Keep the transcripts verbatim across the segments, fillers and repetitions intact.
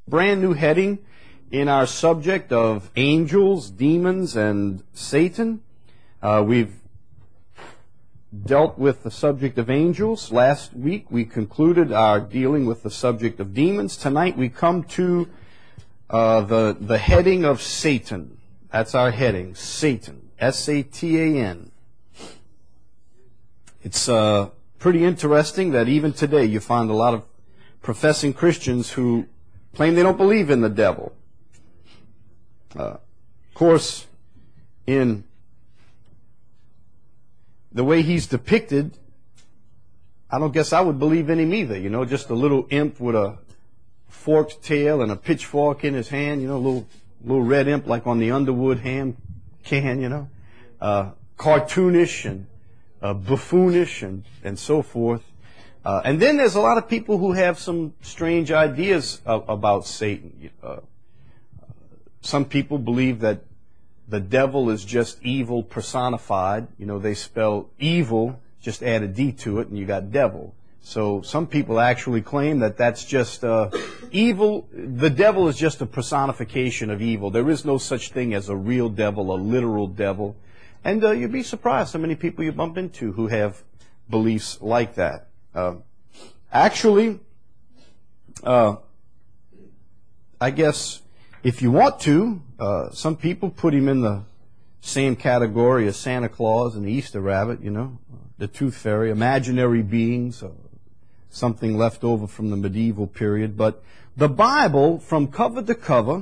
brand new heading in our subject of angels, demons, and Satan. Uh, we've dealt with the subject of angels. Last week we concluded our dealing with the subject of demons. Tonight we come to uh, the, the heading of Satan. That's our heading, Satan, S A T A N. It's uh, pretty interesting that even today you find a lot of professing Christians who claim they don't believe in the devil. Uh, of course, in the way he's depicted, I don't guess I would believe in him either. You know, just a little imp with a forked tail and a pitchfork in his hand. You know, a little little red imp like on the Underwood ham can. You know, uh, cartoonish and uh, buffoonish and and so forth. Uh, and then there's a lot of people who have some strange ideas of, about Satan. Uh, some people believe that the devil is just evil personified. You know, they spell evil, just add a D to it, and you got devil. So some people actually claim that that's just uh, evil. The devil is just a personification of evil. There is no such thing as a real devil, a literal devil. And uh, you'd be surprised how many people you bump into who have beliefs like that. Uh, actually, uh, I guess if you want to, uh, some people put him in the same category as Santa Claus and the Easter Rabbit, you know, the Tooth Fairy, imaginary beings, uh, something left over from the medieval period. But the Bible, from cover to cover,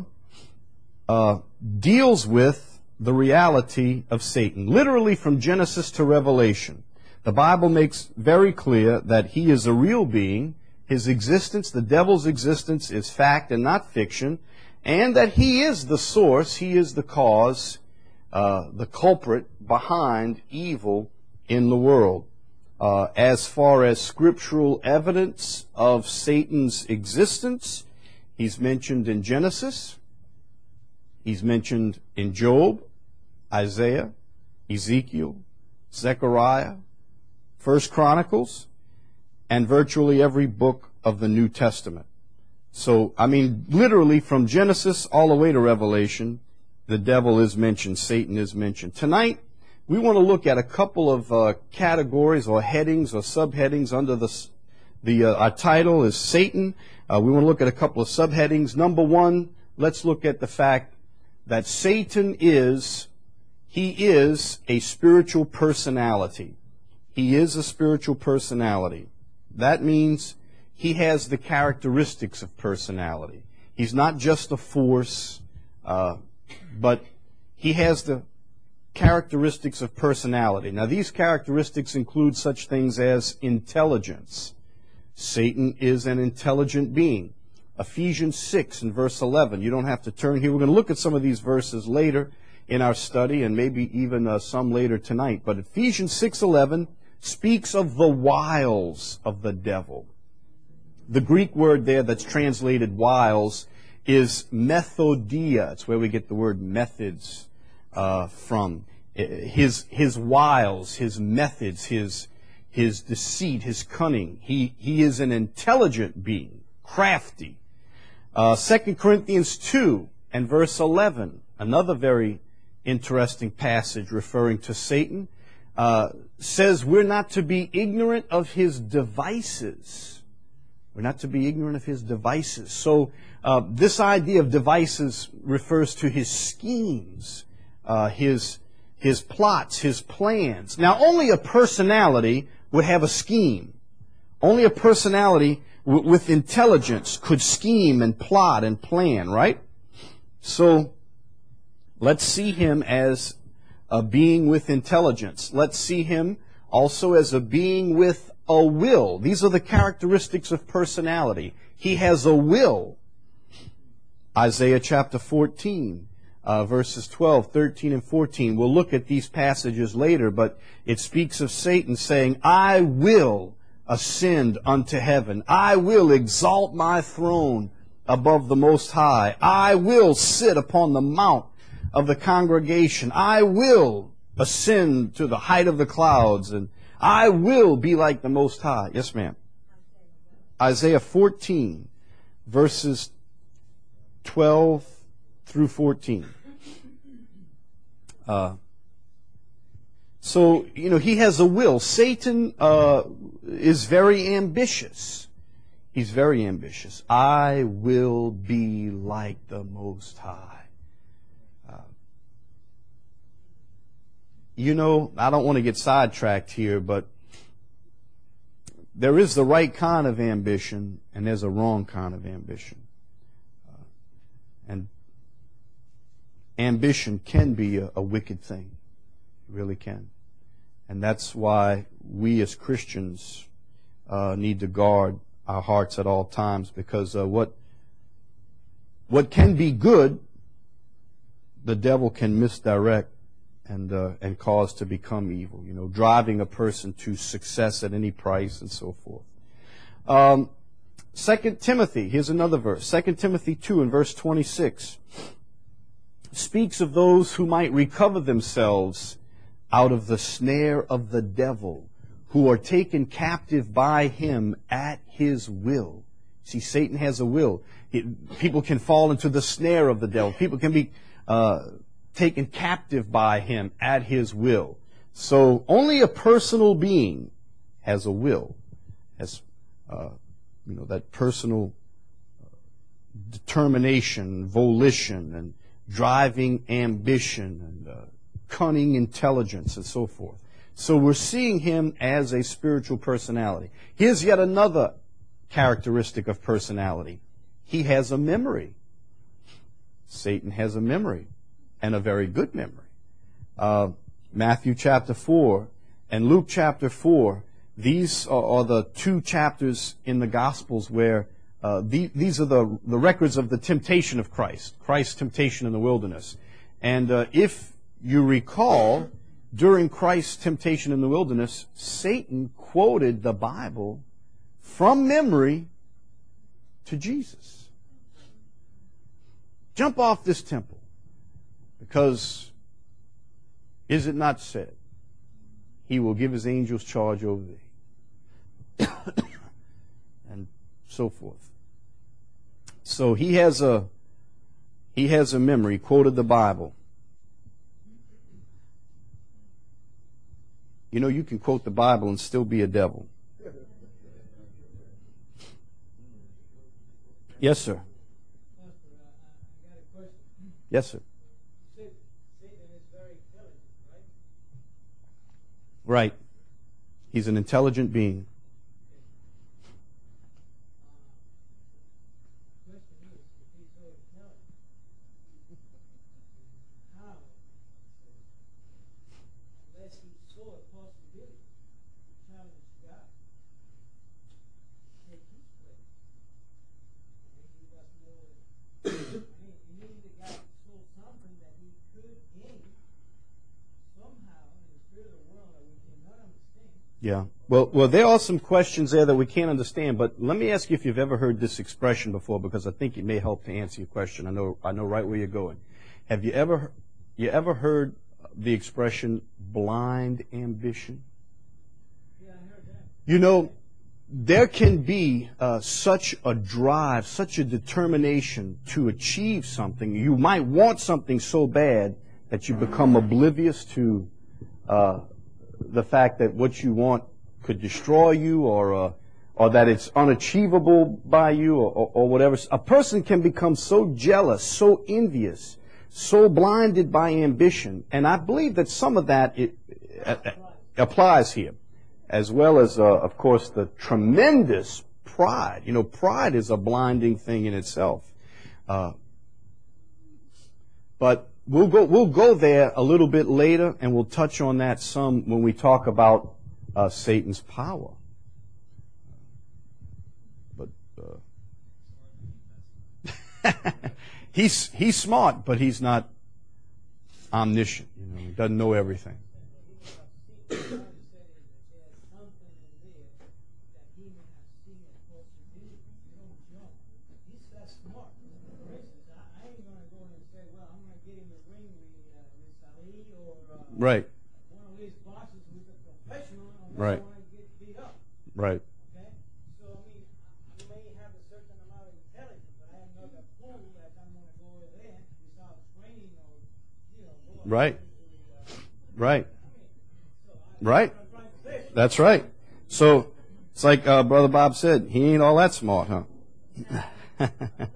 uh, deals with the reality of Satan, literally from Genesis to Revelation. The Bible makes very clear that he is a real being. His existence, the devil's existence, is fact and not fiction, and that he is the source, he is the cause, uh, the culprit behind evil in the world. Uh, as far as scriptural evidence of Satan's existence, he's mentioned in Genesis, he's mentioned in Job, Isaiah, Ezekiel, Zechariah, First Chronicles, and virtually every book of the New Testament. So, I mean, literally from Genesis all the way to Revelation, the devil is mentioned, Satan is mentioned. Tonight, we want to look at a couple of uh, categories or headings or subheadings under the, the uh, our title is Satan. Uh, we want to look at a couple of subheadings. Number one, let's look at the fact that Satan is, he is a spiritual personality. He is a spiritual personality. That means he has the characteristics of personality. He's not just a force, uh, but he has the characteristics of personality. Now, these characteristics include such things as intelligence. Satan is an intelligent being. Ephesians six and verse eleven. You don't have to turn here. We're going to look at some of these verses later in our study and maybe even uh, some later tonight. But Ephesians six eleven speaks of the wiles of the devil. The Greek word there that's translated wiles is methodia. It's where we get the word methods uh, from. His his wiles, his methods, his his deceit, his cunning. He he is an intelligent being, crafty. Uh, Second Corinthians two and verse eleven, another very interesting passage referring to Satan. Uh, says we're not to be ignorant of his devices. We're not to be ignorant of his devices. So uh, this idea of devices refers to his schemes, uh, his his plots, his plans. Now, only a personality would have a scheme. Only a personality w- with intelligence could scheme and plot and plan, right? So let's see him as a being with intelligence. Let's see him also as a being with a will. These are the characteristics of personality. He has a will. Isaiah chapter fourteen, uh, verses twelve, thirteen, and fourteen. We'll look at these passages later, but it speaks of Satan saying, I will ascend unto heaven. I will exalt my throne above the Most High. I will sit upon the mount of the congregation. I will ascend to the height of the clouds, and I will be like the Most High. Yes, ma'am. Isaiah fourteen, verses twelve through fourteen. Uh, so, you know, he has a will. Satan uh, is very ambitious. He's very ambitious. I will be like the Most High. Uh, you know, I don't want to get sidetracked here, but there is the right kind of ambition, and there's a wrong kind of ambition. Uh, and ambition can be a, a wicked thing. It really can. And that's why we as Christians uh, need to guard our hearts at all times, because uh, what what can be good, the devil can misdirect and uh, and cause to become evil. You know, driving a person to success at any price and so forth. Um, Second Timothy, here's another verse. Second Timothy two and verse twenty-six speaks of those who might recover themselves out of the snare of the devil, who are taken captive by him at his will. See, Satan has a will. It, people can fall into the snare of the devil. People can be uh, taken captive by him at his will. So only a personal being has a will, has uh, you know, that personal determination, volition, and driving ambition, and uh, cunning intelligence, and so forth. So we're seeing him as a spiritual personality. Here's yet another characteristic of personality. He has a memory. Satan has a memory, and a very good memory. Uh, Matthew chapter four and Luke chapter four, these are, are the two chapters in the Gospels where uh, the, these are the, the records of the temptation of Christ, Christ's temptation in the wilderness. And uh, if you recall, during Christ's temptation in the wilderness, Satan quoted the Bible from memory to Jesus. Jump off this temple, because is it not said, he will give his angels charge over thee? And so forth. So he has a he has a memory. He quoted the Bible. You know, you can quote the Bible and still be a devil. Yes, sir. Yes, sir. Right. He's an intelligent being. Yeah. Well, well, there are some questions there that we can't understand, but let me ask you if you've ever heard this expression before, because I think it may help to answer your question. I know, I know right where you're going. Have you ever, you ever heard the expression blind ambition? Yeah, I heard that. You know, there can be uh, such a drive, such a determination to achieve something. You might want something so bad that you become oblivious to uh, the fact that what you want could destroy you, or uh, or that it's unachievable by you, or, or, or whatever. A person can become so jealous, so envious, so blinded by ambition, and I believe that some of that it, uh, applies here, as well as, uh, of course, the tremendous pride. You know, pride is a blinding thing in itself. Uh, but We'll go, we'll go there a little bit later, and we'll touch on that some when we talk about uh, Satan's power. But uh, he's he's smart, but he's not omniscient. You know, he doesn't know everything. Right. One of these bosses who's a professional and right. want to get beat up. Right. Okay? So, I mean, I may have a certain amount of intelligence, but I am not a fool that I'm going Right. Right. Right. That's right. So it's like uh, Brother Bob said, he ain't all that smart, huh?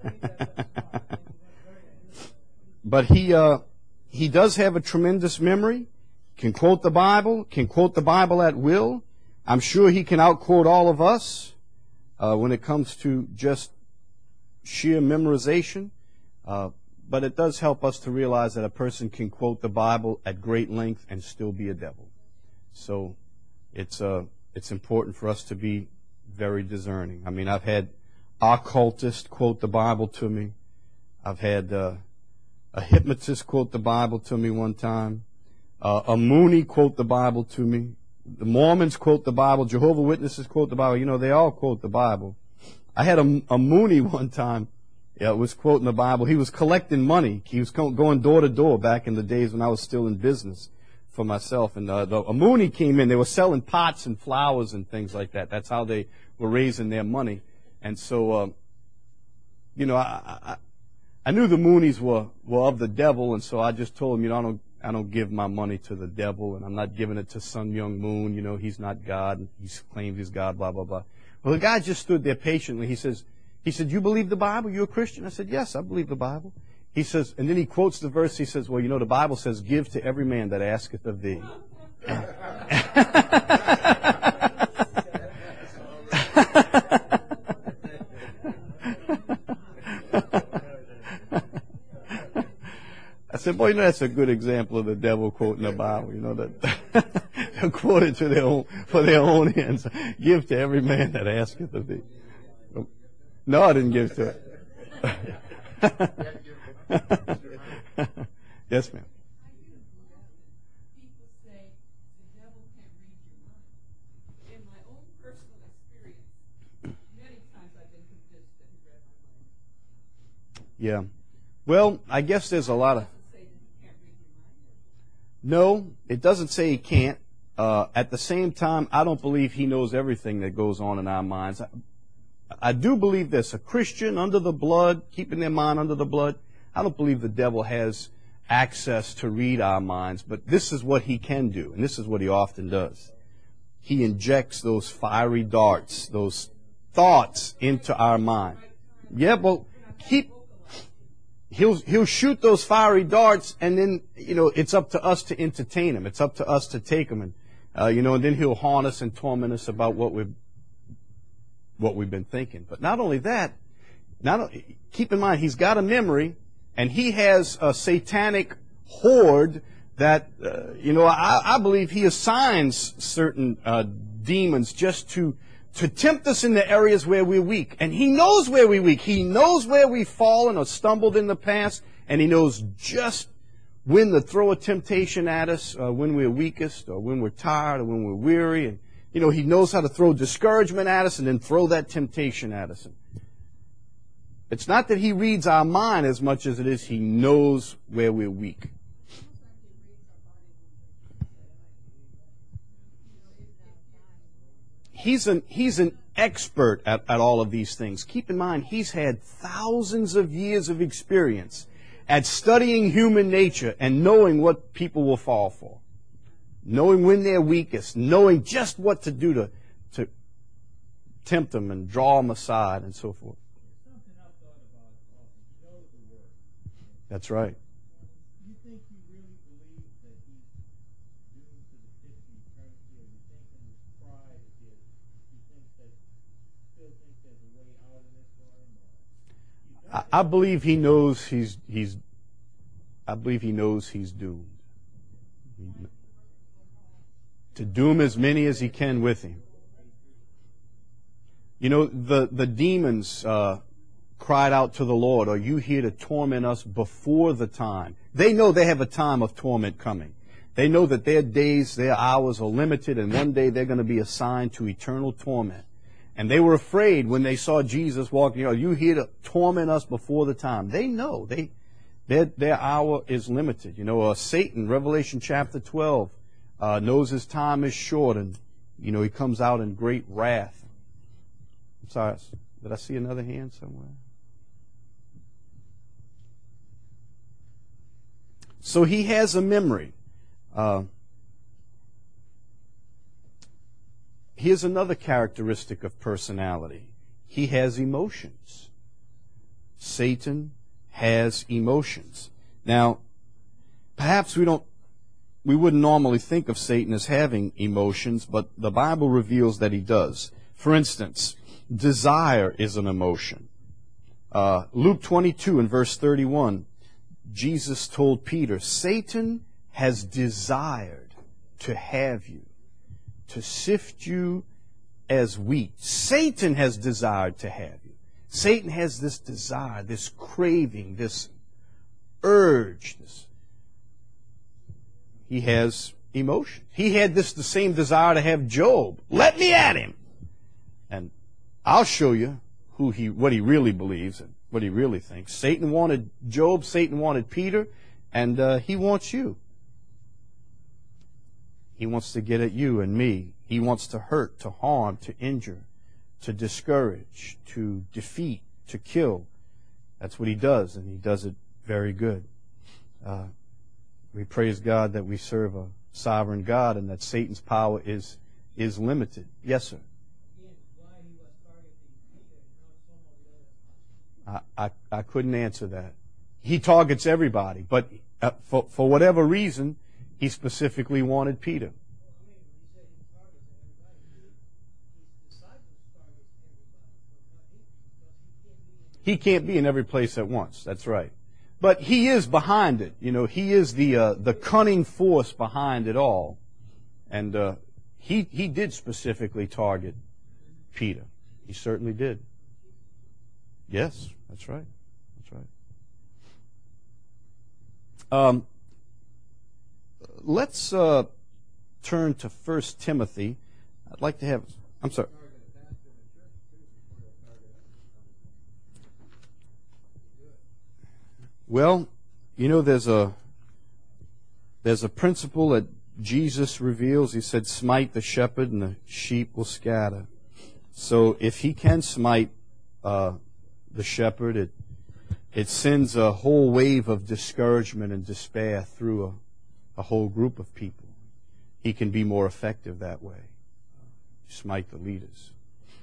But he uh, he does have a tremendous memory, can quote the Bible, can quote the Bible at will. I'm sure he can outquote all of us uh, when it comes to just sheer memorization. Uh, but it does help us to realize that a person can quote the Bible at great length and still be a devil. So it's uh, it's important for us to be very discerning. I mean, I've had occultists quote the Bible to me. I've had uh, a hypnotist quote the Bible to me one time. Uh, a Mooney quote the Bible to me. The Mormons quote the Bible. Jehovah's Witnesses quote the Bible. You know, they all quote the Bible. I had a, a Mooney one time. Yeah, was quoting the Bible. He was collecting money. He was going door to door back in the days when I was still in business for myself. And uh, the, a Mooney came in. They were selling pots and flowers and things like that. That's how they were raising their money. And so, uh, you know, I, I I knew the Moonies were were of the devil, and so I just told him, you know, I don't I don't give my money to the devil, and I'm not giving it to Sun Myung Moon. You know, he's not God. And he claims he's God. Blah blah blah. Well, the guy just stood there patiently. He says. He said, you believe the Bible? You a Christian? I said, yes, I believe the Bible. He says, and then he quotes the verse. He says, well, you know, the Bible says, give to every man that asketh of thee. I said, boy, you know, that's a good example of the devil quoting the Bible. You know, that they'll quote it to their own, for their own ends. Give to every man that asketh of thee. No, I didn't give to it. Yes, ma'am. People say the devil can't read your mind. In my own personal experience, many times I've been convinced that he read my mind. Yeah. Well, I guess there's a lot of... Say that he can't read your mind. No, it doesn't say he can't. Uh, at the same time, I don't believe he knows everything that goes on in our minds. I, I do believe this. A Christian under the blood, keeping their mind under the blood, I don't believe the devil has access to read our minds, but this is what he can do, and this is what he often does. He injects those fiery darts, those thoughts into our mind. Yeah, well, keep... He'll, he'll shoot those fiery darts, and then, you know, it's up to us to entertain him. It's up to us to take him, and, uh, you know, and then he'll haunt us and torment us about what we've what we've been thinking. But not only that, not keep in mind, he's got a memory, and he has a satanic horde that, uh, you know, I, I believe he assigns certain uh, demons just to to tempt us in the areas where we're weak. And he knows where we're weak. He knows where we've fallen or stumbled in the past, and he knows just when to throw a temptation at us, uh, when we're weakest, or when we're tired, or when we're weary, and you know, he knows how to throw discouragement at us and then throw that temptation at us. It's not that he reads our mind as much as it is he knows where we're weak. He's an, he's an expert at, at all of these things. Keep in mind, he's had thousands of years of experience at studying human nature and knowing what people will fall for. Knowing when they're weakest, knowing just what to do to, to tempt them and draw them aside and so forth. Something I thought about, uh, he knows the word. That's right. You think he really believes that he's doomed to the pit of eternity, or you think in his pride of his, he thinks that, still thinks there's a way out of this for him? Or I, I believe he knows he's, he's, I believe he knows he's doomed. He, to doom as many as he can with him. You know, the, the demons uh, cried out to the Lord, are you here to torment us before the time? They know they have a time of torment coming. They know that their days, their hours are limited, and one day they're going to be assigned to eternal torment. And they were afraid when they saw Jesus walking, are you here to torment us before the time? They know. They, their, their hour is limited. You know, uh, Satan, Revelation chapter twelve, Uh, knows his time is short, and, you know, he comes out in great wrath. I'm sorry, did I see another hand somewhere? So he has a memory. Uh, here's another characteristic of personality. He has emotions. Satan has emotions. Now, perhaps we don't, we wouldn't normally think of Satan as having emotions, but the Bible reveals that he does. For instance, desire is an emotion. Uh, Luke twenty-two and verse thirty-one, Jesus told Peter, Satan has desired to have you, to sift you as wheat. Satan has desired to have you. Satan has this desire, this craving, this urge. This, he has emotion. He had this the same desire to have Job. Let me at him. And I'll show you who he, what he really believes and what he really thinks. Satan wanted Job, Satan wanted Peter, and uh, he wants you. He wants to get at you and me. He wants to hurt, to harm, to injure, to discourage, to defeat, to kill. That's what he does, and he does it very good. Uh, we praise God that we serve a sovereign God and that Satan's power is is limited. Yes, sir. I, I, I couldn't answer that. He targets everybody, but uh, for, for whatever reason, he specifically wanted Peter. He can't be in every place at once. That's right. But he is behind it. You know, he is the uh, the cunning force behind it all. And uh, he he did specifically target Peter. He certainly did. Yes, that's right. That's right. Um, let's uh, turn to First Timothy. I'd like to have. I'm sorry. Well, you know, there's a there's a principle that Jesus reveals. He said, "Smite the shepherd, and the sheep will scatter." So, if he can smite uh, the shepherd, it it sends a whole wave of discouragement and despair through a, a whole group of people. He can be more effective that way. Smite the leaders.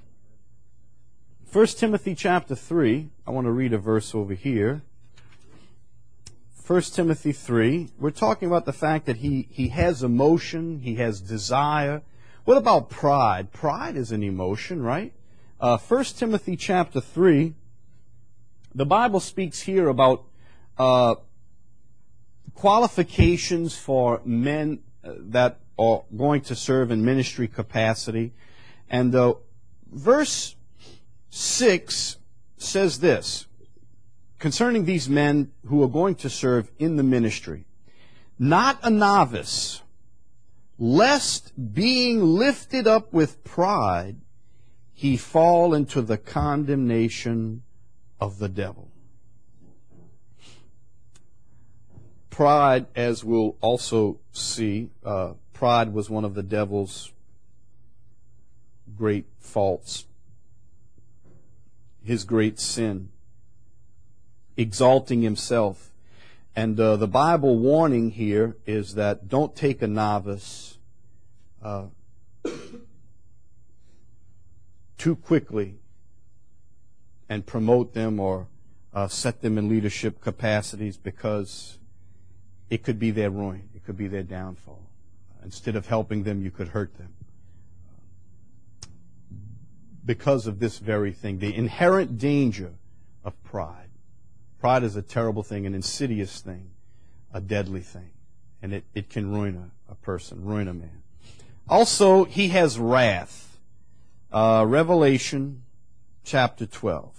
First Timothy chapter three. I want to read a verse over here. First Timothy three, we're talking about the fact that he, he has emotion, he has desire. What about pride? Pride is an emotion, right? Uh, First Timothy chapter three, the Bible speaks here about uh, qualifications for men that are going to serve in ministry capacity. And uh, verse six says this, concerning these men who are going to serve in the ministry, not a novice, lest being lifted up with pride, he fall into the condemnation of the devil. Pride, as we'll also see, uh, pride was one of the devil's great faults, his great sin. Exalting himself. And uh, the Bible warning here is that don't take a novice uh, too quickly and promote them or uh, set them in leadership capacities, because it could be their ruin. It could be their downfall. Instead of helping them, you could hurt them. Because of this very thing, the inherent danger of pride. Pride is a terrible thing, an insidious thing, a deadly thing. And it, it can ruin a, a person, ruin a man. Also, he has wrath. Uh, Revelation chapter twelve.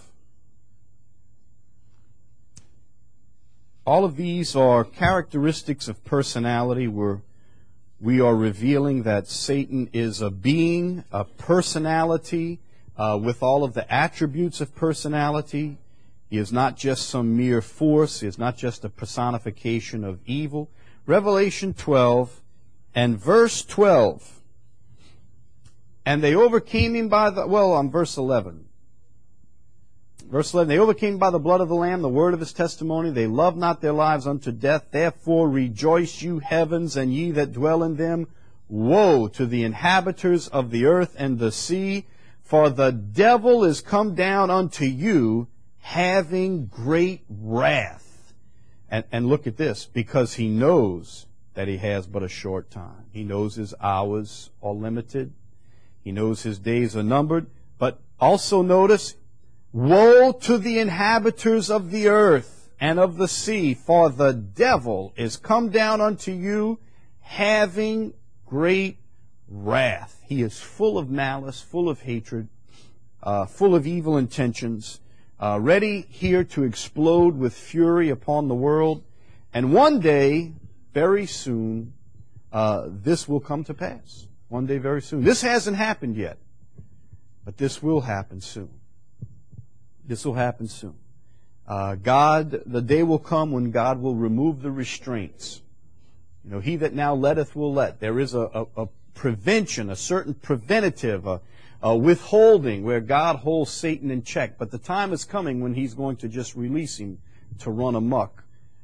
All of these are characteristics of personality where we are revealing that Satan is a being, a personality, uh, with all of the attributes of personality. He is not just some mere force. He is not just a personification of evil. Revelation twelve and verse twelve. And they overcame him by the, well, on verse eleven. Verse eleven, they overcame by the blood of the Lamb, the word of his testimony. They loved not their lives unto death. Therefore rejoice, you heavens, and ye that dwell in them. Woe to the inhabitants of the earth and the sea, for the devil is come down unto you, having great wrath. And, and look at this, because he knows that he has but a short time. He knows his hours are limited. He knows his days are numbered. But also notice, woe to the inhabitants of the earth and of the sea, for the devil is come down unto you, having great wrath. He is full of malice, full of hatred, uh, full of evil intentions, uh, ready here to explode with fury upon the world. And one day, very soon, uh, this will come to pass. One day, very soon. This hasn't happened yet, but this will happen soon. This will happen soon. Uh, God, the day will come when God will remove the restraints. You know, he that now letteth will let. There is a, a, a prevention, a certain preventative, a, a withholding where God holds Satan in check. But the time is coming when he's going to just release him to run amok.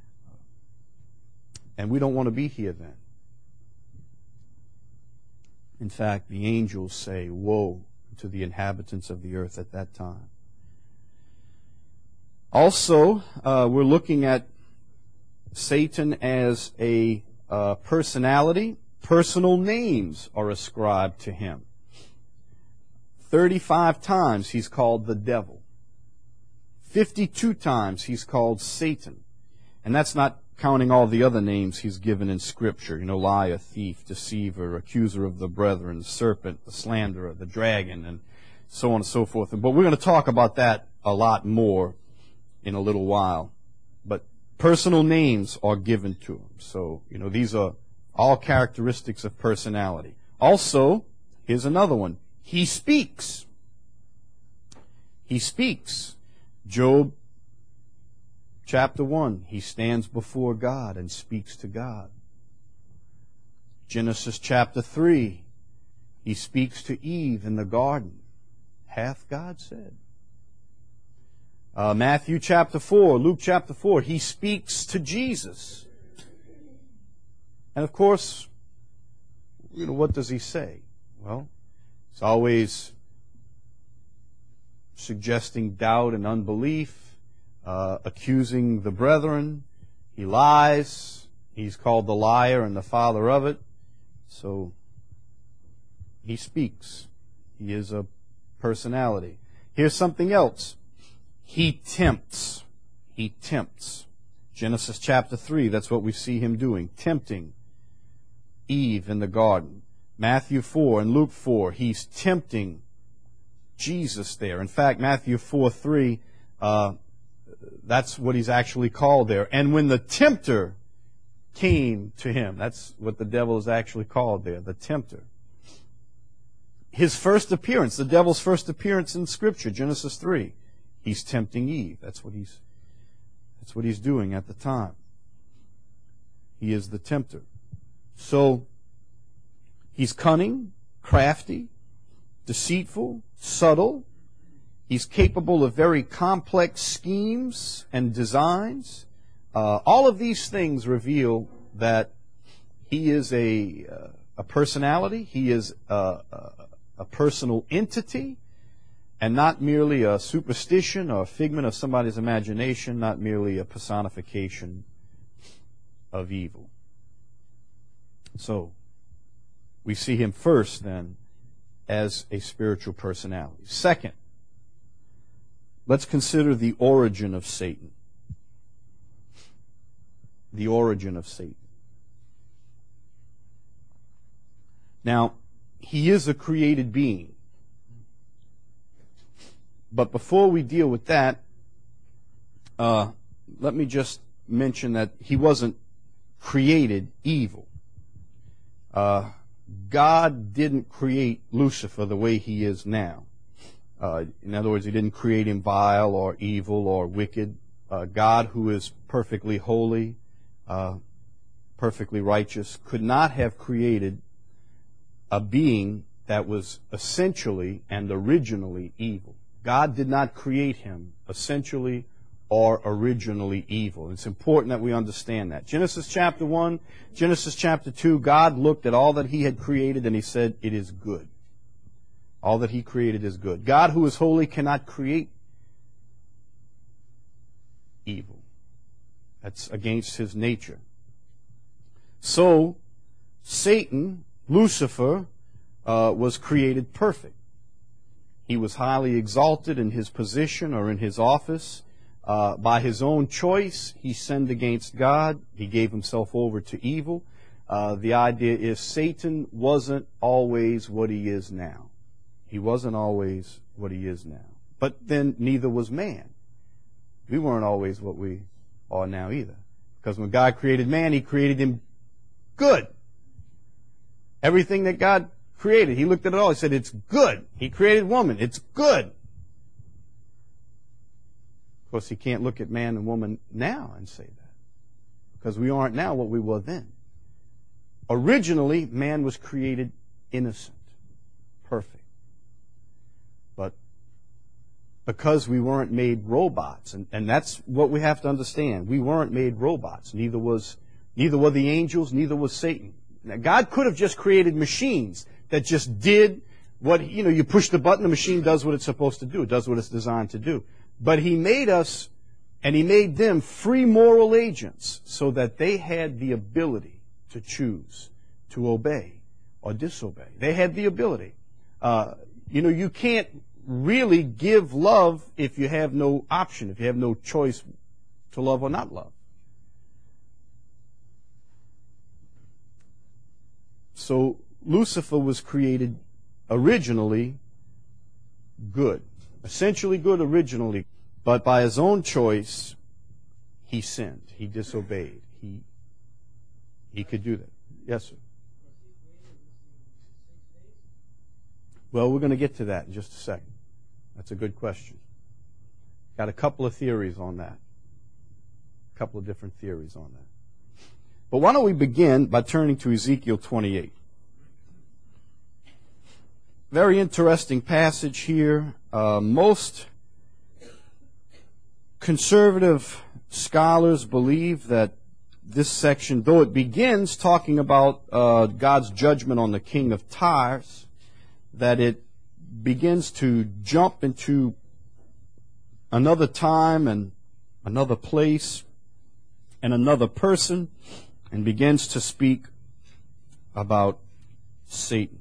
And we don't want to be here then. In fact, the angels say, woe to the inhabitants of the earth at that time. Also, uh, we're looking at Satan as a uh, personality. Personal names are ascribed to him. Thirty-five times he's called the devil. Fifty-two times he's called Satan. And that's not counting all the other names he's given in Scripture. You know, liar, thief, deceiver, accuser of the brethren, serpent, the slanderer, the dragon, and so on and so forth. But we're going to talk about that a lot more in a little while. But personal names are given to him. So, you know, these are all characteristics of personality. Also, here's another one. He speaks. He speaks. Job chapter one, he stands before God and speaks to God. Genesis chapter three, he speaks to Eve in the garden. Hath God said? Uh, Matthew chapter four, Luke chapter four, he speaks to Jesus. And of course, you know, what does he say? Well, it's always suggesting doubt and unbelief. Uh, accusing the brethren. He lies. He's called the liar and the father of it. So he speaks. He is a personality. Here's something else. He tempts. He tempts. Genesis chapter three, that's what we see him doing. Tempting Eve in the garden. Matthew four and Luke four, he's tempting Jesus there. In fact, Matthew four three, uh, that's what he's actually called there. And when the tempter came to him, that's what the devil is actually called there, the tempter. His first appearance, the devil's first appearance in Scripture, Genesis three, he's tempting Eve. That's what he's, that's what he's doing at the time. He is the tempter. So, he's cunning, crafty, deceitful, subtle. He's capable of very complex schemes and designs. Uh, all of these things reveal that he is a, uh, a personality. He is a, a, a personal entity and not merely a superstition or a figment of somebody's imagination, not merely a personification of evil. So, we see him first, then, as a spiritual personality. Second, let's consider the origin of Satan. The origin of Satan. Now, he is a created being. But before we deal with that, uh, let me just mention that he wasn't created evil. Uh, God didn't create Lucifer the way he is now. Uh, in other words, he didn't create him vile or evil or wicked. Uh, God, who is perfectly holy, uh, perfectly righteous, could not have created a being that was essentially and originally evil. God did not create him essentially or originally evil. It's important that we understand that. Genesis chapter one, Genesis chapter two, God looked at all that he had created and he said, it is good. All that he created is good. God, who is holy, cannot create evil. That's against his nature. So, Satan, Lucifer, uh, was created perfect. He was highly exalted in his position or in his office. Uh, by his own choice, he sinned against God. He gave himself over to evil. Uh, the idea is Satan wasn't always what he is now. He wasn't always what he is now. But then neither was man. We weren't always what we are now either. Because when God created man, he created him good. Everything that God created, he looked at it all. He said, it's good. He created woman. It's good. Of course, he can't look at man and woman now and say that. Because we aren't now what we were then. Originally, man was created innocent, perfect. But because we weren't made robots, and, and that's what we have to understand. We weren't made robots. Neither was, neither were the angels, neither was Satan. Now, God could have just created machines that just did what, you know, you push the button, the machine does what it's supposed to do. It does what it's designed to do. But he made us, and he made them free moral agents so that they had the ability to choose, to obey or disobey. They had the ability. Uh, you know, you can't really give love if you have no option, if you have no choice to love or not love. So Lucifer was created originally good, essentially good originally, but by his own choice, he sinned, he disobeyed, he he could do that. Yes, sir. Well, we're going to get to that in just a second. That's a good question. Got a couple of theories on that. A couple of different theories on that. But why don't we begin by turning to Ezekiel twenty-eight. Very interesting passage here. Uh, most conservative scholars believe that this section, though it begins talking about uh, God's judgment on the king of Tyre, that it begins to jump into another time and another place and another person and begins to speak about Satan.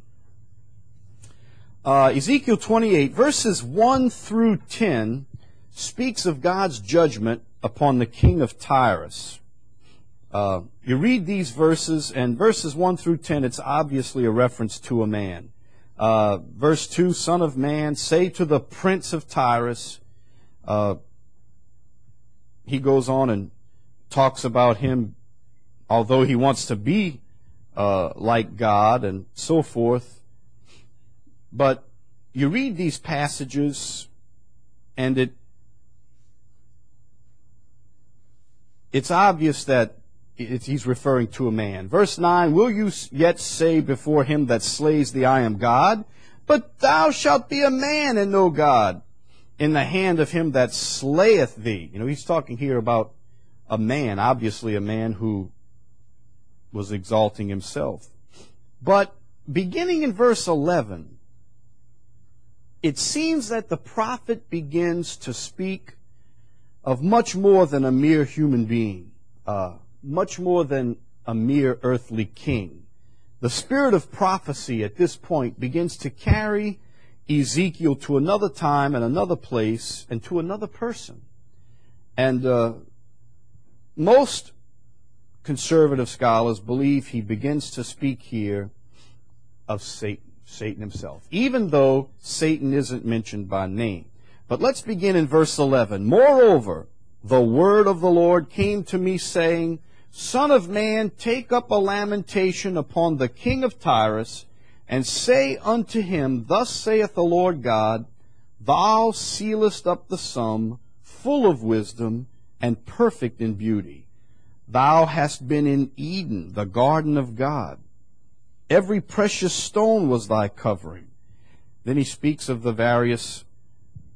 Uh, Ezekiel twenty-eight, verses one through ten, speaks of God's judgment upon the king of Tyre. Uh, you read these verses, and verses one through ten, it's obviously a reference to a man. Uh, verse two, Son of man, say to the prince of Tyre, uh, he goes on and talks about him, although he wants to be uh, like God and so forth. But you read these passages, and it it's obvious that it's, he's referring to a man. Verse nine, will you yet say before him that slays thee, I am God? But thou shalt be a man and no God in the hand of him that slayeth thee. You know, he's talking here about a man, obviously a man who was exalting himself. But beginning in verse eleven, it seems that the prophet begins to speak of much more than a mere human being, uh, much more than a mere earthly king. The spirit of prophecy at this point begins to carry Ezekiel to another time and another place and to another person. And uh, most conservative scholars believe he begins to speak here of Satan. Satan himself, even though Satan isn't mentioned by name. But let's begin in verse eleven. Moreover, the word of the Lord came to me, saying, Son of man, take up a lamentation upon the king of Tyre, and say unto him, Thus saith the Lord God, Thou sealest up the sum, full of wisdom, and perfect in beauty. Thou hast been in Eden, the garden of God. Every precious stone was thy covering. Then he speaks of the various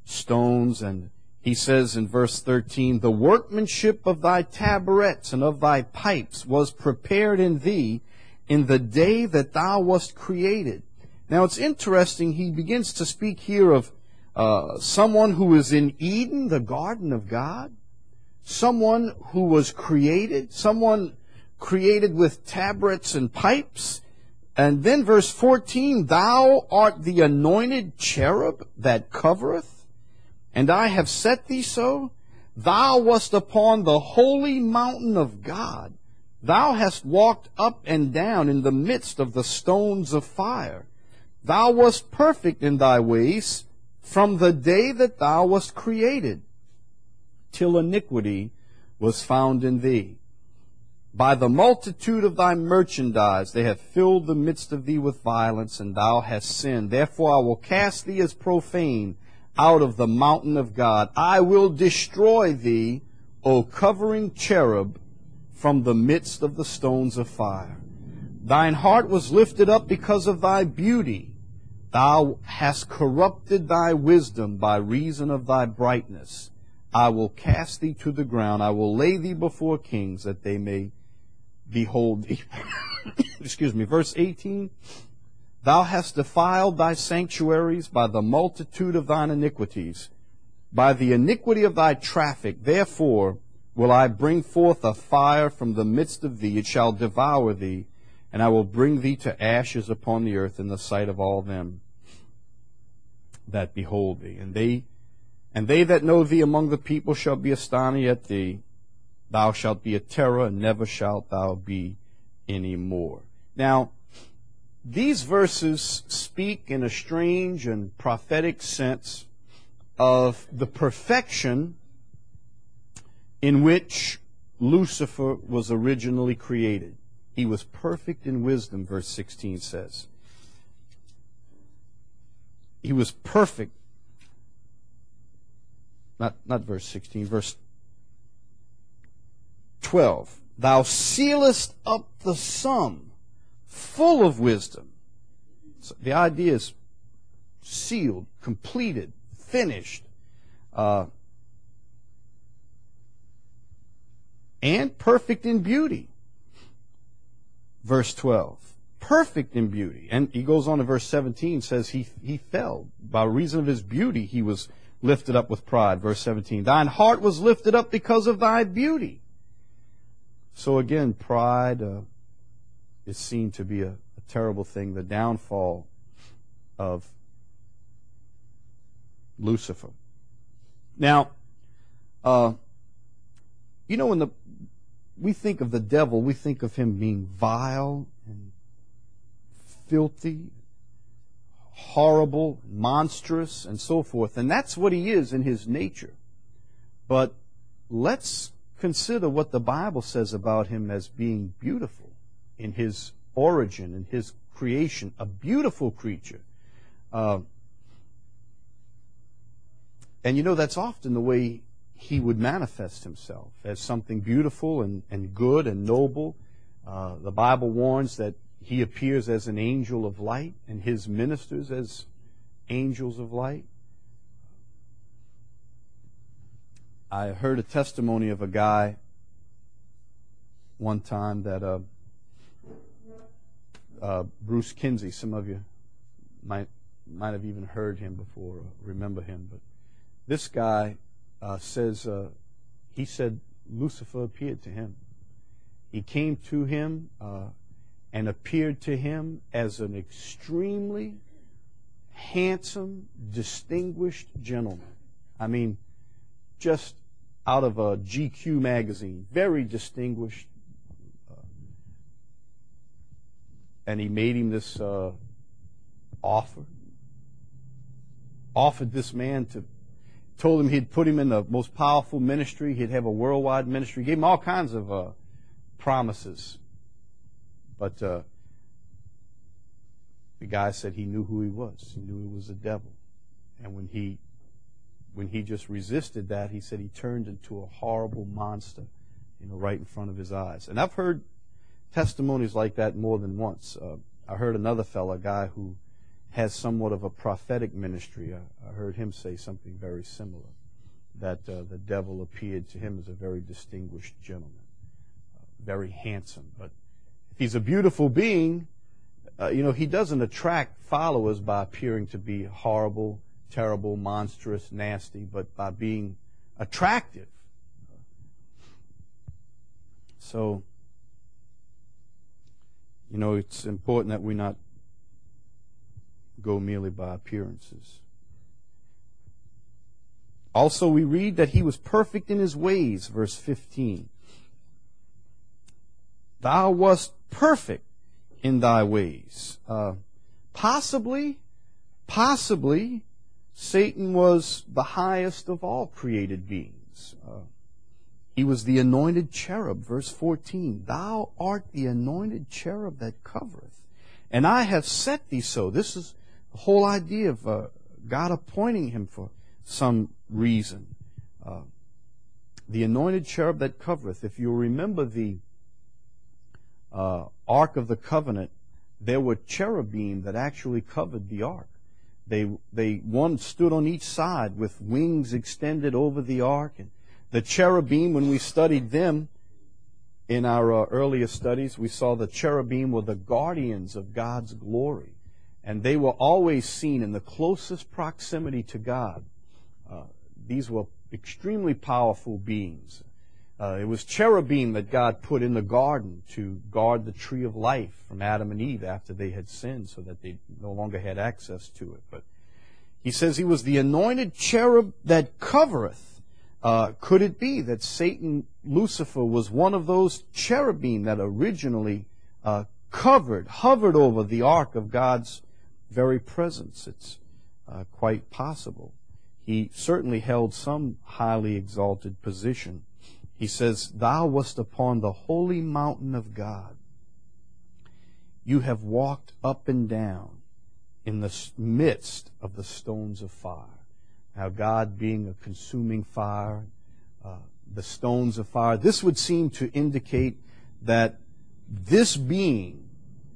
stones. And he says in verse thirteen, the workmanship of thy tabrets and of thy pipes was prepared in thee in the day that thou wast created. Now it's interesting, he begins to speak here of uh, someone who is in Eden, the garden of God, someone who was created, someone created with tabrets and pipes. And then verse fourteen, thou art the anointed cherub that covereth, and I have set thee so. Thou wast upon the holy mountain of God. Thou hast walked up and down in the midst of the stones of fire. Thou wast perfect in thy ways from the day that thou wast created, till iniquity was found in thee. By the multitude of thy merchandise they have filled the midst of thee with violence, and thou hast sinned. Therefore I will cast thee as profane out of the mountain of God. I will destroy thee, O covering cherub, from the midst of the stones of fire. Thine heart was lifted up because of thy beauty. Thou hast corrupted thy wisdom by reason of thy brightness. I will cast thee to the ground. I will lay thee before kings, that they may behold thee. Excuse me. Verse eighteen. Thou hast defiled thy sanctuaries by the multitude of thine iniquities, by the iniquity of thy traffic. Therefore will I bring forth a fire from the midst of thee. It shall devour thee, and I will bring thee to ashes upon the earth in the sight of all them that behold thee. And they and they that know thee among the people shall be astonished at thee. Thou shalt be a terror, and never shalt thou be any more. Now, these verses speak in a strange and prophetic sense of the perfection in which Lucifer was originally created. He was perfect in wisdom, verse sixteen says. He was perfect. Not, not verse sixteen, verse twelve. Thou sealest up the sum, full of wisdom. So the idea is sealed, completed, finished, uh, and perfect in beauty. Verse twelve. Perfect in beauty. And he goes on to verse seventeen, says he, he fell. By reason of his beauty, he was lifted up with pride. Verse seventeen. Thine heart was lifted up because of thy beauty. So again, pride uh, is seen to be a, a terrible thing, the downfall of Lucifer. Now, uh, you know, when the we think of the devil, we think of him being vile and filthy, horrible, monstrous, and so forth. And that's what he is in his nature. But let's consider what the Bible says about him as being beautiful in his origin, in his creation, a beautiful creature. Uh, and you know, that's often the way he would manifest himself, as something beautiful and, and good and noble. Uh, the Bible warns that he appears as an angel of light, and his ministers as angels of light. I heard a testimony of a guy one time that uh, uh, Bruce Kinsey, some of you might might have even heard him before or remember him, but this guy uh, says uh, he said Lucifer appeared to him. He came to him uh, and appeared to him as an extremely handsome, distinguished gentleman. I mean, just out of a G Q magazine, very distinguished. Uh, and he made him this uh, offer. Offered this man to, told him he'd put him in the most powerful ministry, he'd have a worldwide ministry, gave him all kinds of uh, promises. But uh, the guy said he knew who he was. He knew he was a devil. And when he when he just resisted that, he said he turned into a horrible monster, you know, right in front of his eyes. And I've heard testimonies like that more than once. Uh, I heard another fellow, a guy who has somewhat of a prophetic ministry. I, I heard him say something very similar, that uh, the devil appeared to him as a very distinguished gentleman, uh, very handsome. But if he's a beautiful being, uh, you know, he doesn't attract followers by appearing to be horrible, terrible, monstrous, nasty, but by being attractive. So, you know, it's important that we not go merely by appearances. Also, we read that he was perfect in his ways, verse fifteen. Thou wast perfect in thy ways. Uh, possibly, possibly, Satan was the highest of all created beings. Uh, he was the anointed cherub, verse fourteen. Thou art the anointed cherub that covereth, and I have set thee so. This is the whole idea of uh, God appointing him for some reason. Uh, the anointed cherub that covereth. If you remember the uh, Ark of the Covenant, there were cherubim that actually covered the ark. They, they, one stood on each side with wings extended over the ark. And the cherubim, when we studied them in our uh, earlier studies, we saw the cherubim were the guardians of God's glory. And they were always seen in the closest proximity to God. Uh, these were extremely powerful beings. Uh, it was cherubim that God put in the garden to guard the tree of life from Adam and Eve after they had sinned, so that they no longer had access to it. But he says he was the anointed cherub that covereth. Uh, could it be that Satan, Lucifer, was one of those cherubim that originally uh, covered, hovered over the ark of God's very presence? It's uh, quite possible. He certainly held some highly exalted position. He says, Thou wast upon the holy mountain of God. You have walked up and down in the midst of the stones of fire. Now, God being a consuming fire, uh, the stones of fire, this would seem to indicate that this being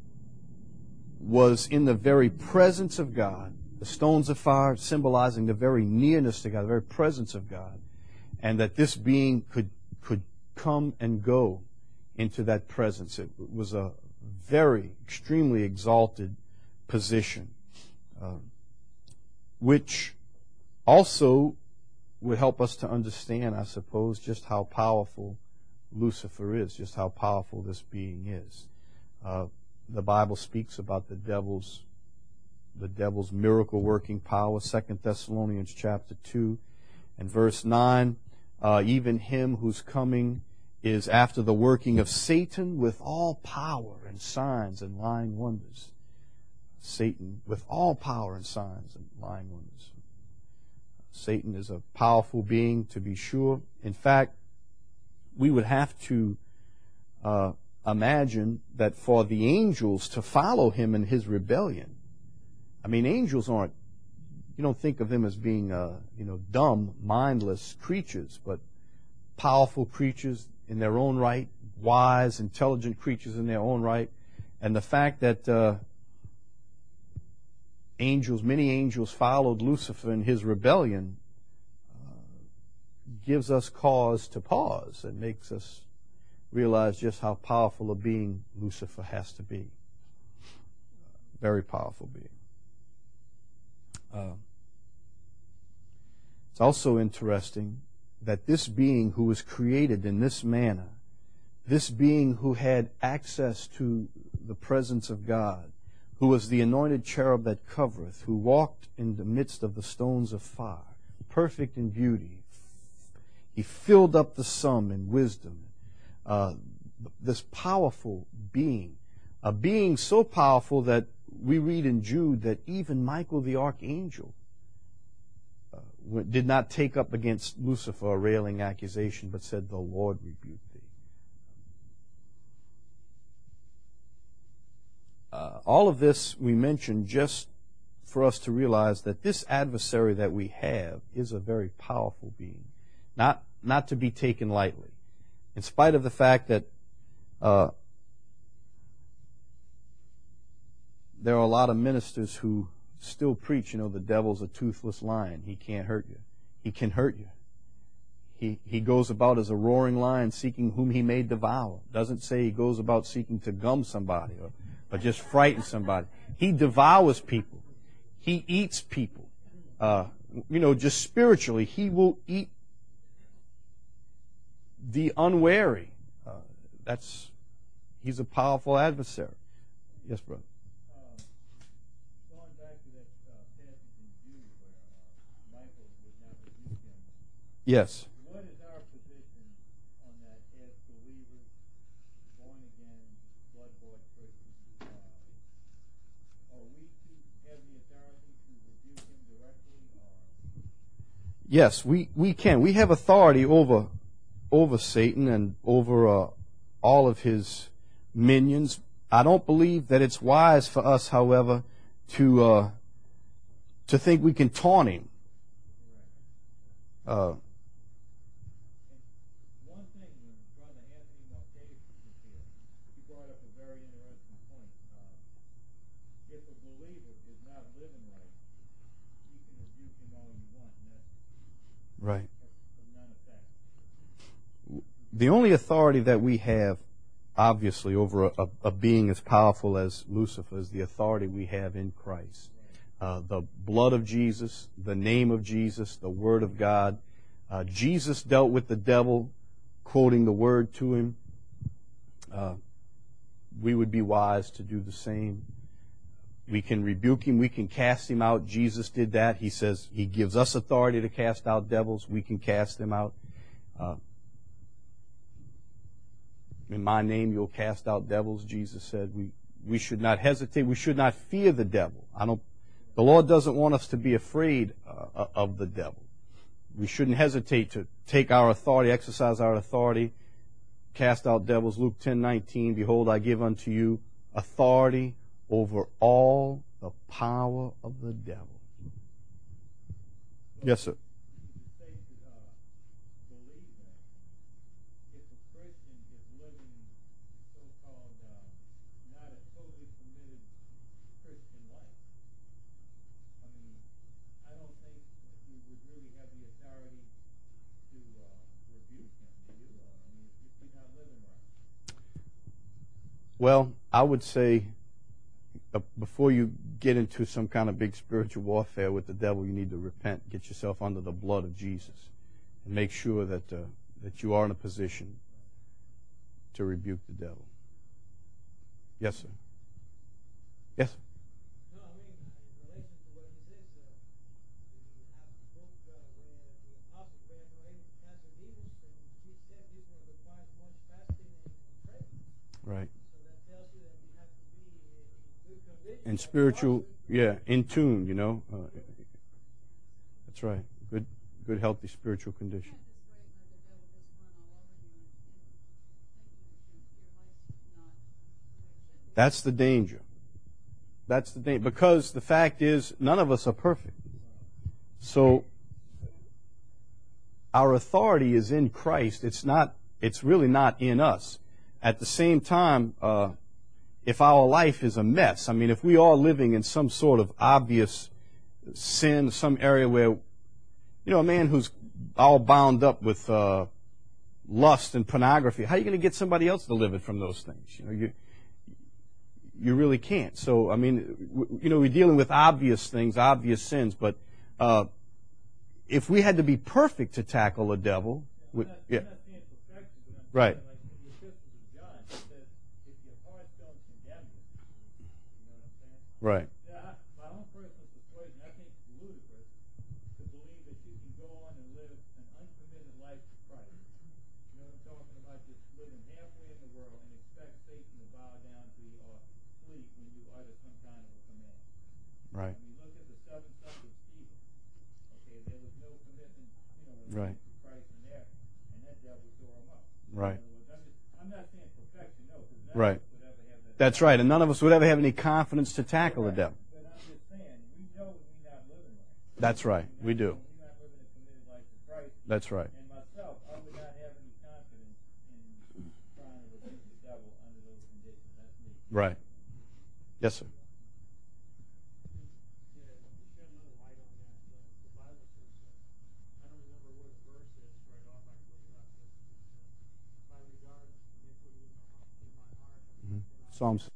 was in the very presence of God. The stones of fire symbolizing the very nearness to God, the very presence of God, and that this being could could come and go into that presence. It was a very, extremely exalted position, uh, which also would help us to understand, I suppose, just how powerful Lucifer is, just how powerful this being is. Uh, the Bible speaks about the devil's the devil's miracle-working power, Second Thessalonians chapter two and verse nine. Uh, even him whose coming is after the working of Satan with all power and signs and lying wonders. Satan with all power and signs and lying wonders. Satan is a powerful being, to be sure. In fact, we would have to uh, imagine that for the angels to follow him in his rebellion, I mean, angels aren't, you don't think of them as being, uh, you know, dumb, mindless creatures, but powerful creatures in their own right, wise, intelligent creatures in their own right. And the fact that uh, angels, many angels followed Lucifer in his rebellion uh, gives us cause to pause and makes us realize just how powerful a being Lucifer has to be. Very powerful being. Uh, it's also interesting that this being who was created in this manner, this being who had access to the presence of God, who was the anointed cherub that covereth, who walked in the midst of the stones of fire, perfect in beauty, he filled up the sum in wisdom. Uh, this powerful being, a being so powerful that we read in Jude that even Michael the archangel uh, did not take up against Lucifer a railing accusation, but said, The Lord rebuke thee. Uh, all of this we mentioned just for us to realize that this adversary that we have is a very powerful being, not not to be taken lightly. In spite of the fact that uh, there are a lot of ministers who still preach, you know, the devil's a toothless lion. He can't hurt you. He can hurt you. He, he goes about as a roaring lion seeking whom he may devour. Doesn't say he goes about seeking to gum somebody or, or just frighten somebody. He devours people. He eats people. Uh, you know, just spiritually, he will eat the unwary. Uh, that's, he's a powerful adversary. Yes, brother. Um, going back to that uh, passage in Jude where uh, Michael would not rebuke him, Yes. what is our position on that as believers, born again, blood-bought Christians? Uh, are we to have the authority to rebuke him directly? Or? Yes, we, we can. We have authority over over Satan and over uh, all of his minions. I don't believe that it's wise for us, however, to uh, to think we can taunt him. Uh, One thing, when Brother Anthony Marquez was here, he brought up a very interesting point. Uh, if a believer is not living right, you can rebuke him all you want, and that's, right. that's of none effect. The only authority that we have, obviously, over a, a, a being as powerful as Lucifer is the authority we have in Christ. Uh, the blood of Jesus, the name of Jesus, the Word of God. Uh, Jesus dealt with the devil, quoting the Word to him. Uh, we would be wise to do the same. We can rebuke him. We can cast him out. Jesus did that. He says he gives us authority to cast out devils. We can cast them out. Uh, In my name you'll cast out devils, Jesus said. We we should not hesitate. We should not fear the devil. I don't. The Lord doesn't want us to be afraid uh, of the devil. We shouldn't hesitate to take our authority, exercise our authority, cast out devils. Luke ten nineteen. Behold, I give unto you authority over all the power of the devil. Yes, sir. Say to uh, believe that if a Christian is living so-called uh, not a totally committed Christian life, I mean, I don't think we would really have the authority to uh, rebuke him, do you? Uh, I mean, if he's not living right. Well, I would say uh, before you get into some kind of big spiritual warfare with the devil, you need to repent, get yourself under the blood of Jesus, and make sure that uh, that you are in a position to rebuke the devil. Yes, sir. Yes, sir. No, I mean, in relation to what he says, uh, we have the book uh, where the apostles were able to cast out demons, and he said this one requires much fasting and prayer. Right. So that tells you that we have to be in good condition. And spiritual, yeah, in tune, you know. Uh, that's right. Good, good, healthy spiritual condition. That's the danger. That's the danger. Because the fact is, none of us are perfect. So, our authority is in Christ. It's not, it's really not in us. At the same time, uh, if our life is a mess, I mean, if we are living in some sort of obvious sin, some area where, you know, a man who's all bound up with uh, lust and pornography, how are you going to get somebody else delivered from those things? You know, you you really can't. So, I mean, w- you know, we're dealing with obvious things, obvious sins, but uh, if we had to be perfect to tackle the devil, we, yeah, I'm not saying perfection, but I'm right, saying, like in the epistles of John, it says, if your heart don't condemn you, you know what I'm saying? right, Yeah, I, my own personal persuasion, I think it's ludicrous to believe that you can go on and live an uncommitted life to Christ. You know what I'm talking about? Just living halfway in the world and expect Satan to bow down to you or flee when you utter some kind of a command. right, I mean, look at the seven sons of Stephen. Okay, there was no commitment, you know, right, to Christ in there, and that devil tore him up. right. In other words, I'm, just, I'm not saying perfection, no, because none Right. of us would ever have that. That's right, and none of us would ever have any confidence to tackle the devil. But I'm just saying, we know we're not living right. That's right, we do. We're not living a committed life to Christ. That's right. And myself, I would not have any confidence in trying to rebuke the devil under those conditions. That's me. Right. Yes, sir. Yeah, Psalms.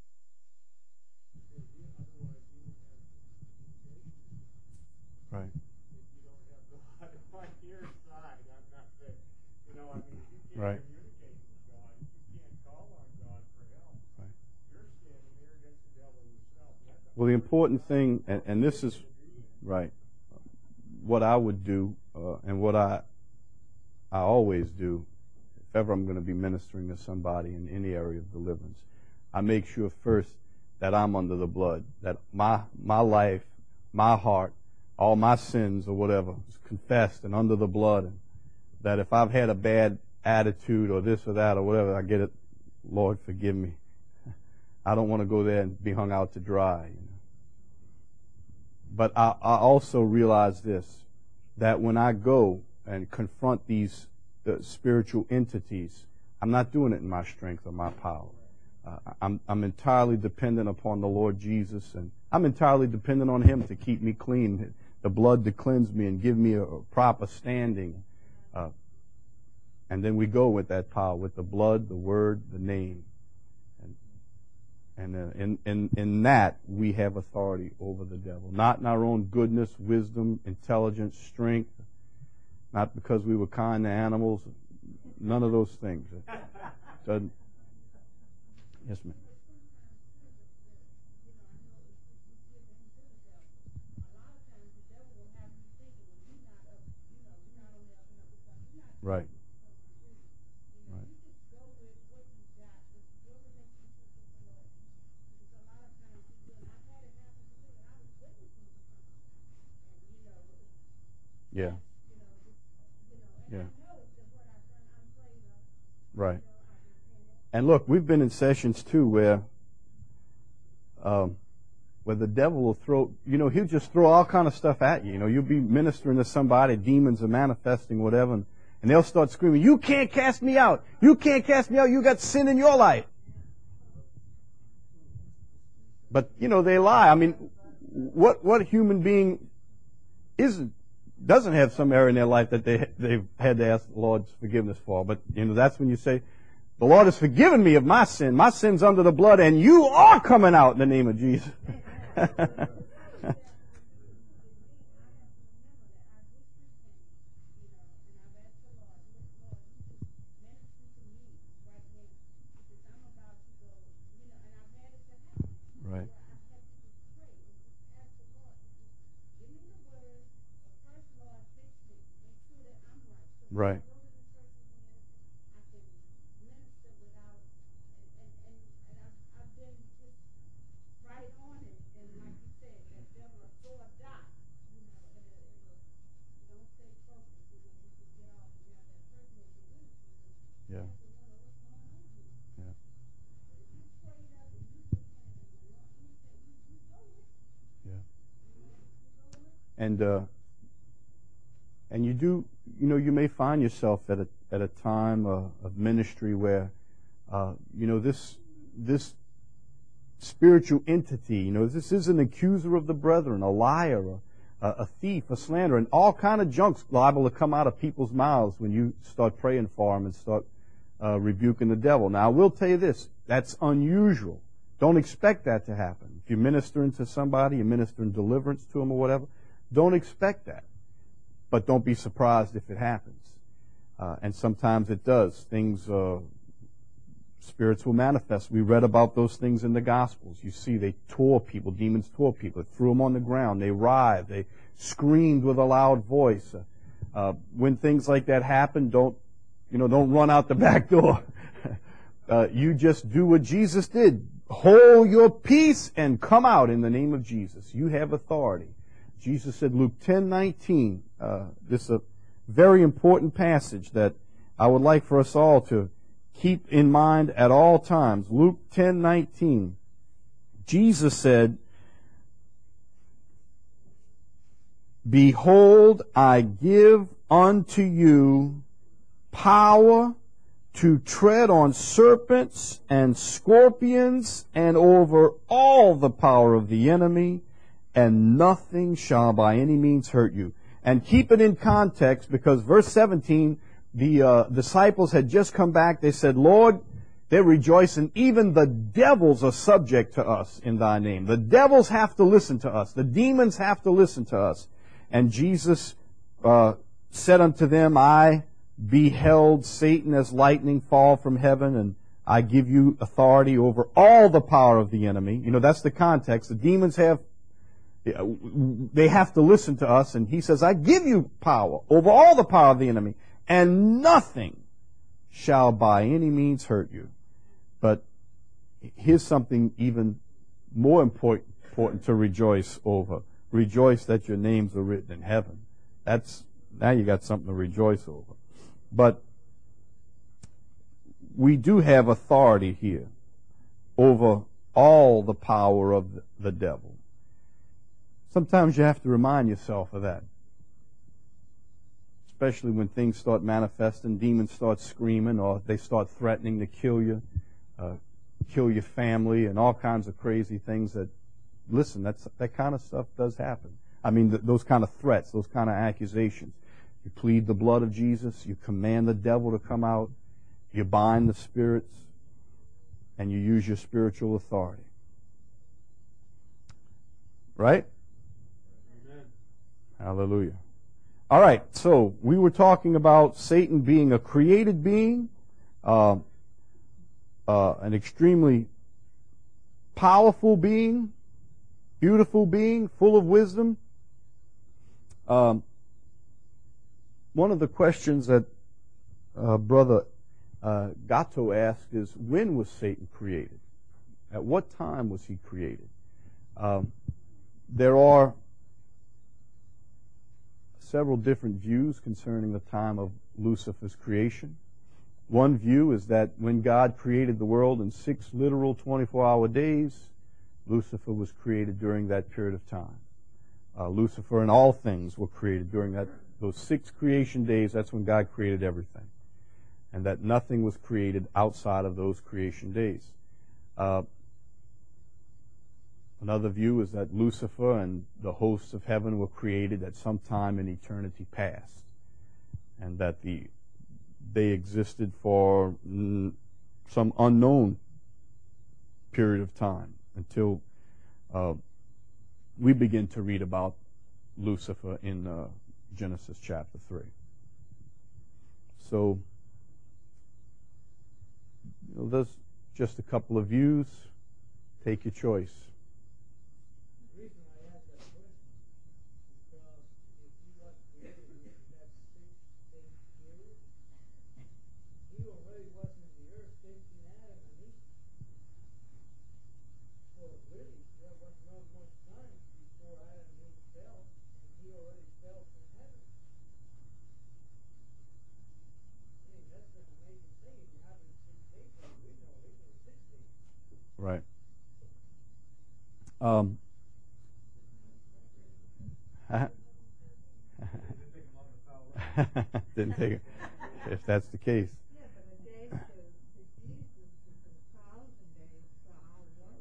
Right. If you don't have God on your side, I'm not saying, you know, I mean, if you can't Right. communicate with God, if you can't call on God for help, Right. you're standing there against the devil yourself. That's a Well, the important thing, and, and this is right, what I would do, uh, and what I I always do, if ever I'm going to be ministering to somebody in any area of deliverance, I make sure first that I'm under the blood, that my my life, my heart, all my sins or whatever is confessed and under the blood, and that if I've had a bad attitude or this or that or whatever, I get it, Lord, forgive me. I don't want to go there and be hung out to dry. You know? But I, I also realize this, that when I go and confront these uh, spiritual entities, I'm not doing it in my strength or my power. Uh, I'm, I'm entirely dependent upon the Lord Jesus, and I'm entirely dependent on Him to keep me clean, the blood to cleanse me and give me a, a proper standing. Uh, and then we go with that power, with the blood, the word, the name. And, and uh, in, in, in that, we have authority over the devil. Not in our own goodness, wisdom, intelligence, strength, not because we were kind to animals, none of those things. Doesn't, yes, ma'am. Right. Right. Yeah. Yeah. Right. And look, we've been in sessions too where um, where the devil will throw, you know, he'll just throw all kind of stuff at you. You know, you'll be ministering to somebody, demons are manifesting, whatever, and, and they'll start screaming, "You can't cast me out! You can't cast me out! You got sin in your life!" But, you know, they lie. I mean, what what human being isn't doesn't have some area in their life that they they've had to ask the Lord's forgiveness for? But, you know, that's when you say, "The Lord has forgiven me of my sin. My sin's under the blood, and you are coming out in the name of Jesus." Right. Right. Yeah. Yeah. Yeah. And uh, and you do, you know, you may find yourself at a at a time uh, of ministry where, uh, you know, this this spiritual entity, you know, this is an accuser of the brethren, a liar, a, a thief, a slanderer, and all kind of junk's liable to come out of people's mouths when you start praying for them and start uh, rebuking the devil. Now, I will tell you this, that's unusual. Don't expect that to happen. If you're ministering to somebody, you're ministering deliverance to them or whatever, don't expect that. But don't be surprised if it happens. Uh, and sometimes it does. Things, uh, spirits will manifest. We read about those things in the Gospels. You see, they tore people, demons tore people, threw them on the ground, they writhed, they screamed with a loud voice. Uh, uh, when things like that happen, don't, you know, don't run out the back door. uh, you just do what Jesus did. Hold your peace and come out in the name of Jesus. You have authority. Jesus said, Luke ten nineteen, uh, this is a very important passage that I would like for us all to keep in mind at all times. Luke ten nineteen. Jesus said, "Behold, I give unto you power to tread on serpents and scorpions and over all the power of the enemy, and nothing shall by any means hurt you." And keep it in context, because verse seventeen, the uh, disciples had just come back. They said, "Lord, They're rejoicing. Even the devils are subject to us in thy name. The devils have to listen to us. The demons have to listen to us. And Jesus uh, said unto them, I beheld Satan as lightning fall from heaven, and I give you authority over all the power of the enemy. You know, that's the context. The demons have, they have to listen to us, and he says, I give you power over all the power of the enemy, and nothing shall by any means hurt you. But here's something even more important, important to rejoice over. Rejoice that your names are written in heaven. That's, now you got something to rejoice over. But we do have authority here over all the power of the devil. Sometimes you have to remind yourself of that. Especially when things start manifesting, demons start screaming, or they start threatening to kill you, uh, kill your family, and all kinds of crazy things that, listen, that's, that kind of stuff does happen. I mean, th- those kind of threats, those kind of accusations. You plead the blood of Jesus, you command the devil to come out, you bind the spirits, and you use your spiritual authority. Right? Amen. Hallelujah. All right, so we were talking about Satan being a created being, uh, uh, an extremely powerful being, beautiful being, full of wisdom. Um, one of the questions that uh, Brother uh, Gatto asked is, when was Satan created? At what time was he created? Um, there are several different views concerning the time of Lucifer's creation. One view is that when God created the world in six literal twenty-four hour days, Lucifer was created during that period of time. Uh, Lucifer and all things were created during that those six creation days. That's when God created everything. And that nothing was created outside of those creation days. Uh, Another view is that Lucifer and the hosts of heaven were created at some time in eternity past, and that the they existed for mm, some unknown period of time until uh, we begin to read about Lucifer in uh, Genesis chapter three. So, you know, there's just a couple of views. Take your choice. The reason I asked that question is because if he was created in that six-day period, he already wasn't in the earth taking Adam and Eve. So really, there was not much time before Adam and Eve fell, and he already fell from heaven. I mean, that's an amazing thing. If you have it in six days, and we know it was six days. Right. Um, Didn't take it. If that's the case. Yeah, but a day to, to Jesus is a thousand days to our one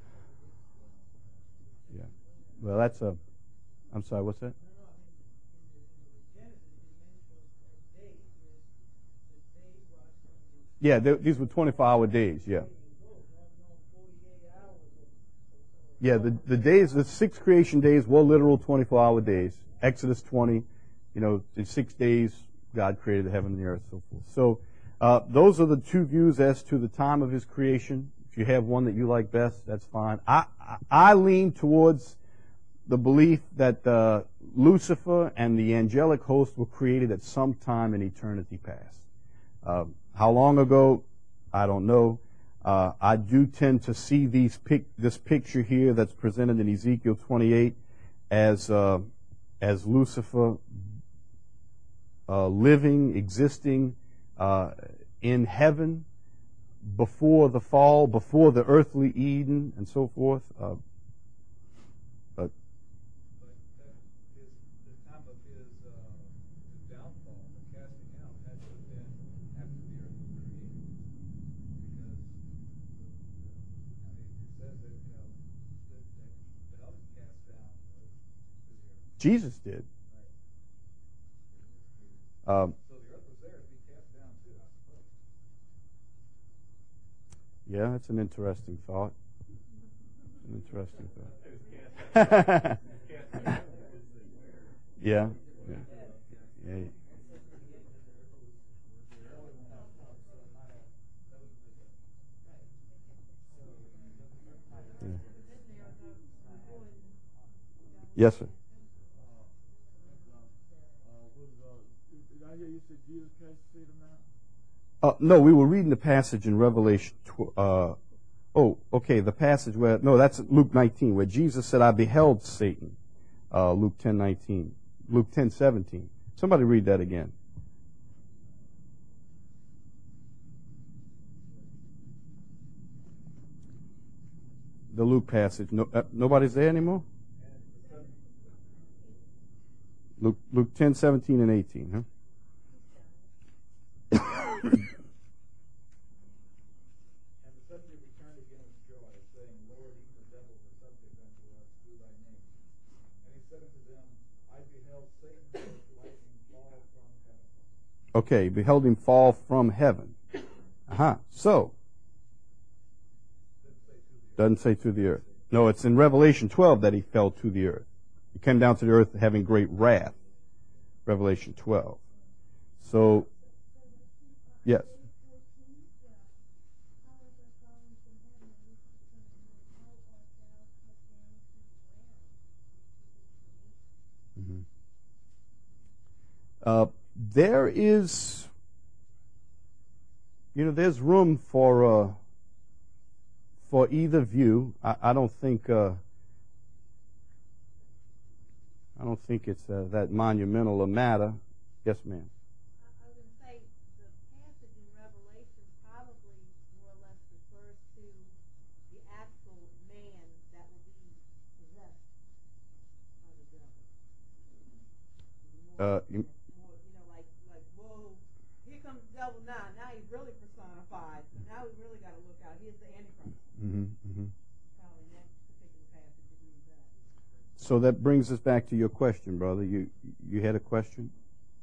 day. Yeah. Well, that's a. I'm sorry. What's that? No, no, I mean, in the, in the Genesis, it mentions a day is the day was from the Yeah, they, these were twenty-four hour days. Yeah. Yeah, the, the days, the six creation days were literal twenty-four hour days. Exodus twenty, you know, in six days, God created the heaven and the earth, so forth. So, uh, those are the two views as to the time of his creation. If you have one that you like best, that's fine. I, I, I lean towards the belief that, uh, Lucifer and the angelic host were created at some time in eternity past. Uh, how long ago? I don't know. Uh, I do tend to see these pic- this picture here that's presented in Ezekiel twenty-eight as uh, as Lucifer uh, living, existing uh, in heaven before the fall, before the earthly Eden, and so forth. Uh, but But that is the time of his, uh, his downfall, the casting out, had to have been after the earth was created. Because, I mean, it says that, you know, that, that the others cast down uh, to the earth. Jesus did. Right. Um, So the earth was there to be cast down too, I suppose. Yeah, that's an interesting thought. An interesting thought. yeah. Yeah. Yeah. Yeah. Yes, sir. Uh, no, we were reading the passage in Revelation. Tw- uh, oh, okay, the passage where no, that's Luke nineteen, where Jesus said, "I beheld Satan." Uh, Luke ten nineteen, Luke ten seventeen. Somebody read that again. The Luke passage. No, uh, nobody's there anymore. Luke Luke ten seventeen and eighteen, huh? Okay, beheld him fall from heaven. Uh-huh. So, doesn't say to the earth. No, it's in Revelation twelve that he fell to the earth. He came down to the earth having great wrath. Revelation twelve. So, yes. Mm-hmm. Uh, there is, you know, there's room for uh, for either view. I, I don't think uh, I don't think it's uh, that monumental a matter. Yes, ma'am. I was going to say the passage in Revelation probably more or less refers to the actual man that will be possessed by the devil. More, Uh, you, more, you know, like like whoa, here comes the devil now. Now he's really personified. So now we really got to look out. Here's the Antichrist. mm-hmm, mm-hmm. Probably next particular passage to do that. So that brings us back to your question, brother. You you had a question?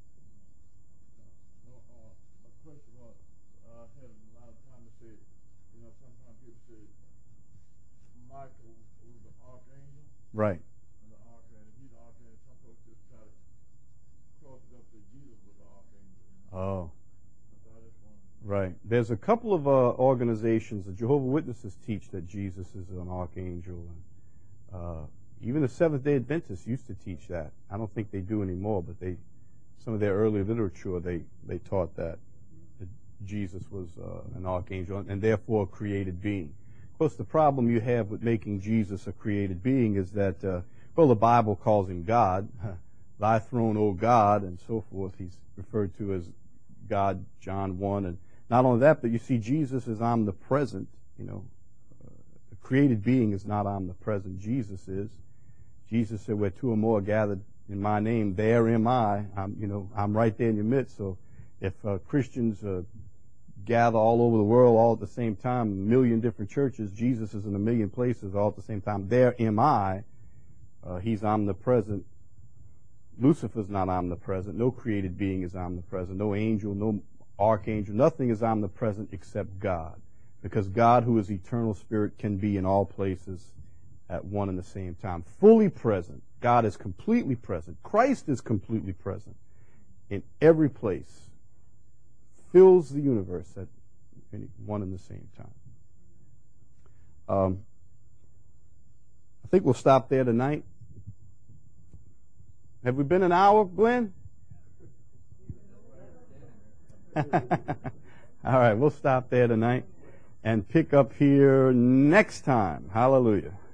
No, uh, my question was, uh, I had a lot of time to say, you know, sometimes people say Michael was the archangel, Right. and the archangel, he's the archangel. Some folks just try to cross it up that Jesus was the archangel. Oh. So I just wanted Right. There's a couple of uh, organizations. The Jehovah's Witnesses teach that Jesus is an archangel. And, uh, even the Seventh-day Adventists used to teach that. I don't think they do anymore, but they, some of their early literature, they, they taught that, that Jesus was uh, an archangel and therefore a created being. Of course, the problem you have with making Jesus a created being is that, uh, well, the Bible calls him God. Thy throne, O God, and so forth. He's referred to as God, John one. And not only that, but you see Jesus is omnipresent. You know, uh, a created being is not omnipresent. Jesus is. Jesus said, where two or more are gathered in my name, there am I. I'm, you know, I'm right there in your midst. So if uh, Christians uh, gather all over the world all at the same time, a million different churches, Jesus is in a million places all at the same time. There am I. Uh, he's omnipresent. Lucifer's not omnipresent. No created being is omnipresent. No angel, no archangel. Nothing is omnipresent except God. Because God, who is eternal spirit, can be in all places at one and the same time. Fully present. God is completely present. Christ is completely present in every place. Fills the universe at one and the same time. Um, I think we'll stop there tonight. Have we been an hour, Glenn? All right, we'll stop there tonight and pick up here next time. Hallelujah.